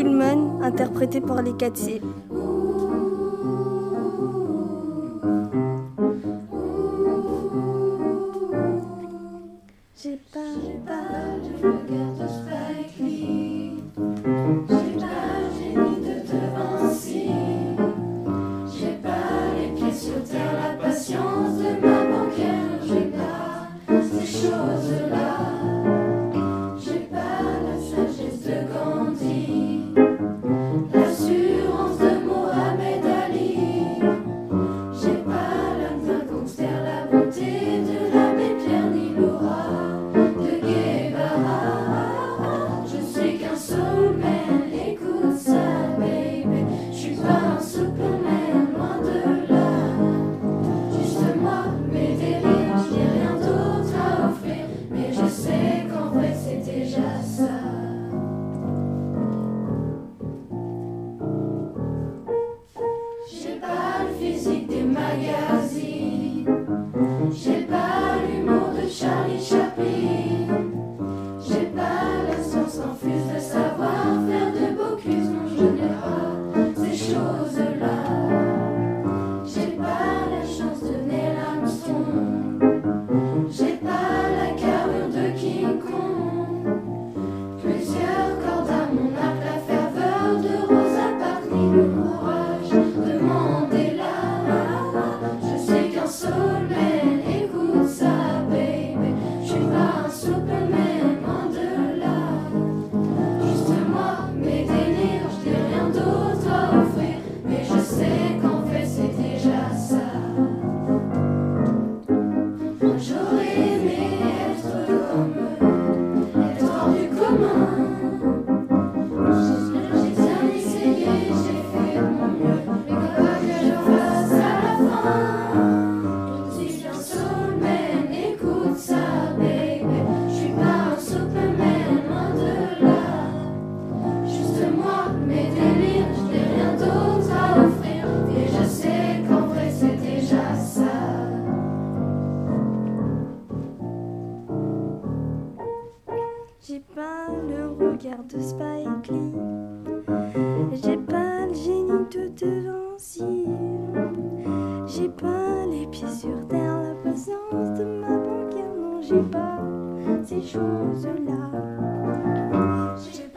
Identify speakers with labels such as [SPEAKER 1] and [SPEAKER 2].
[SPEAKER 1] Pullman, interprété par les 4C. J'ai pas le regard de Spike Lee. J'ai pas le génie de De Vinci. J'ai pas les pieds sur terre, la patience de ma banquière. J'ai pas ces choses-là. J'ai pas la sagesse de Gandhi, l'assurance de Mohamed Ali. J'ai pas l'âme d'un gangster, la bonté de l'abbé Pierre ni l'aura de Guevara. Je suis qu'un soulman, écoute ça, baby. Je suis pas un superman, loin de là. Juste moi, mes délires, j'ai rien d'autre à offrir. Mais je sais qu'en vrai c'est déjà ça. J'ai pas le physique des magazines. J'ai pas l'humour de Charlie Chaplin. J'ai pas la science infuse de savoir faire de beaux culs. Non, je n'ai pas ces choses-là. J'ai pas la chance de Neil Armstrong. J'ai pas la carrure de King Kong. Plusieurs cordes à mon arc, la ferveur de Rosa Parks, ni le courage de Mandela. Je suis qu'un soulman, écoute ça, baby. Je suis pas un superman, loin de là. Juste moi, mes délires, je n'ai rien d'autre à offrir. Mais je sais qu'en fait c'est déjà ça. J'aurais aimé être comme eux, être hors du commun. J'ai bien essayé, j'ai fait de mon mieux, mais quoi que je fasse à la fin. Je suis qu'un soulman, écoute ça, baby. Je suis pas un superman, loin de là. Juste moi, mes délires, je n'ai rien d'autre à offrir. Et je sais qu'en vrai c'est déjà ça. J'ai pas le regard de Spike Lee. J'ai pas le génie de De Vinci. J'ai pas les pieds sur terre, la patience de ma banquière. Non, j'ai pas ces choses-là. J'ai